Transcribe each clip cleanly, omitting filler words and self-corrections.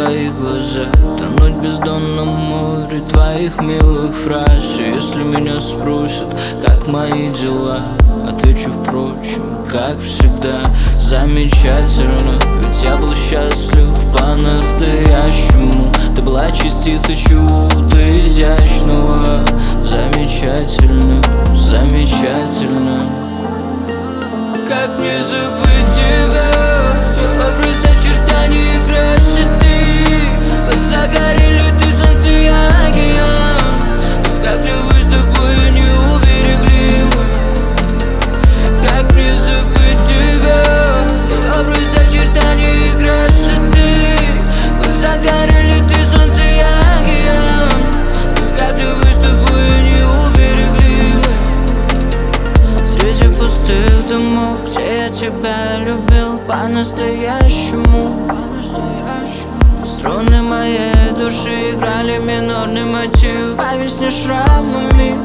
твоих глазах, тонуть в бездонном море твоих милых фраз. И если меня спросят, как мои дела, отвечу, впрочем, как всегда, замечательно. Ведь я был счастлив по-настоящему. Ты была частицей чего-то изящного. Замечательно, замечательно. Как мне забыть тебя? Твой образ очертаний и красоты. Глаза горели, ты солнце, я океан. Но как любовь с тобой не уберегли мы. Как мне забыть тебя? Твой образ очертаний и красоты. Глаза горели, ты солнце, я океан. Но как любовь с тобой не уберегли мы. Среди пустых домов, где я тебя любил по-настоящему. Струны моей души играли минорный мотив по весне шрамами.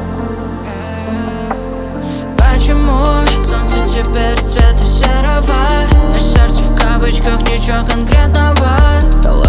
Почему солнце теперь цвета серого? На сердце в кавычках ничего конкретного.